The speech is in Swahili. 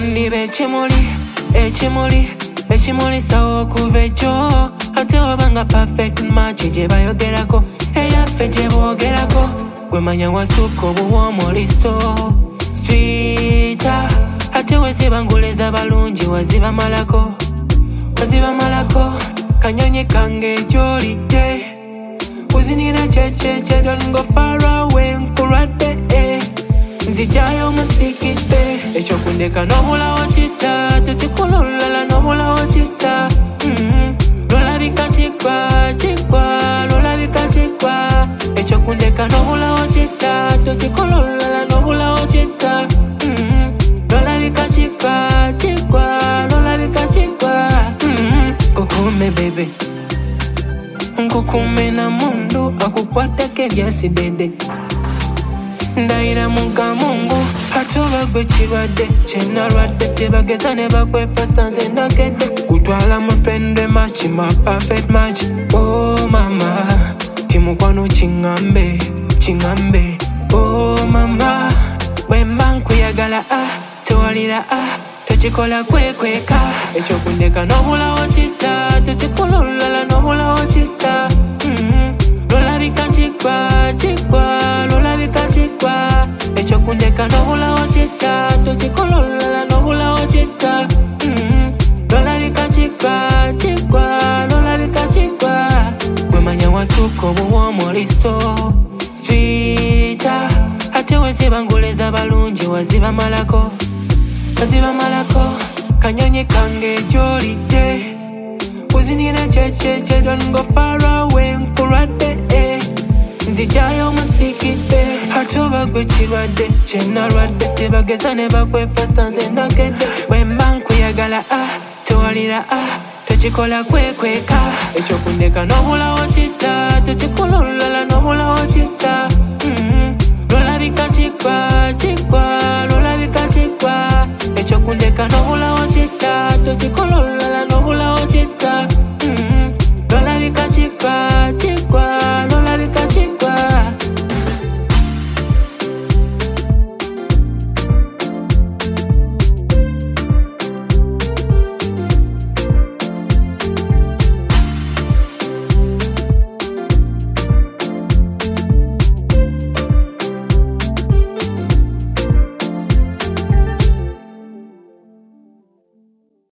Nibe Echimuli sawo kuvejo ate obanga perfect match je bayogerako eyaffe je boogerako gwemanya wasuko buwomoliso sweeta ate wezibanguleza balungi wazibamalako kanyonyi kange jolide uzinira cheche don't go far away nkulwadde nzijayo musikite ekyokundeka n'obulawo kita tekikulolala n'obulawo kita lolabika kigwa lolabika kigwa ekyokundeka n'obulawo kita tekikulolala n'obulawo kita lolabika kigwa lolabika kigwa kukume bebe nkukume na mundu akukwatako ebyasidede ndaira munga mungu hatoba gwe kirwadde kyenalwadde tebageza ne bakwefasa nze ndagedde kutwala mufende match ma perfect match oh mama timukwano kingambe oh mama wemba nkuyagala tewalira tekikola kwekweka ekyokundeka n'obulawo kita tekikulolala n'obulawo kita lolabika kigwa lolabika kigwa ekyokundeka n'obulawo kita tekikulolala n'obulawo kita lolabika kigwa lolabika kigwa gwemanya wasuka obuwomoliso sweeta ate wezibanguleza balungi wazibamalako kanyonyi kange jolide uzinira cheche don't go far away nkulwadde nzijayo musikite hatoba gwe kirwadde kyenalwadde tebageza ne bakwefasa nze ndagedde wemba nkuyagala tewalira tekikola kwekweka ekyokundeka n'obulawo kita tekikulolala n'obulawo kita lolabika kigwa lolabika kigwa ekyokundeka n'obulawo kita tekikulolala